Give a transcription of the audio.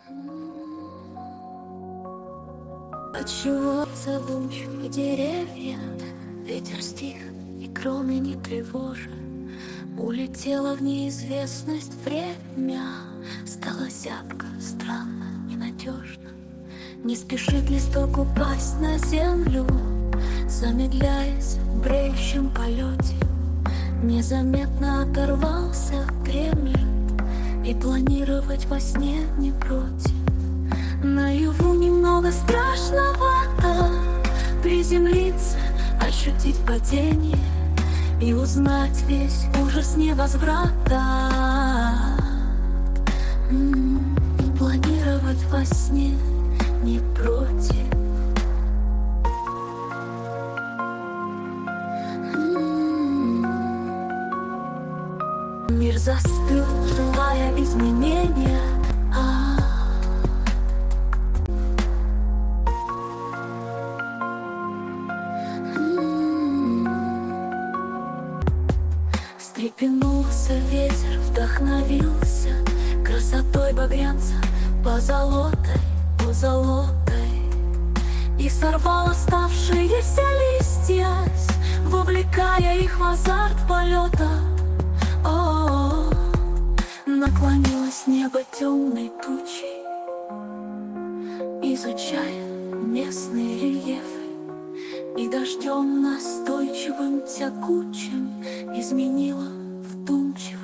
Отчего задумчивы деревья, ветер стих и кроны не тревожа. Улетело в неизвестность время, стало зябко, странно, ненадежно. Не спешит листок упасть на землю, замедляясь в бреющем полете. Незаметно оторвался Кремль, и планировать во сне не против. Наяву немного страшновато приземлиться, ощутить падение и узнать весь ужас невозврата. Планировать во сне не против. Мир застыл, желая изменения. Встрепенулся ветер, вдохновился красотой багрянца позолотой, и сорвал оставшиеся листья, вовлекая их в азарт полета. Наклонилось небо темной тучей, изучая местные рельефы, и дождем настойчивым тягучим изменила вдумчиво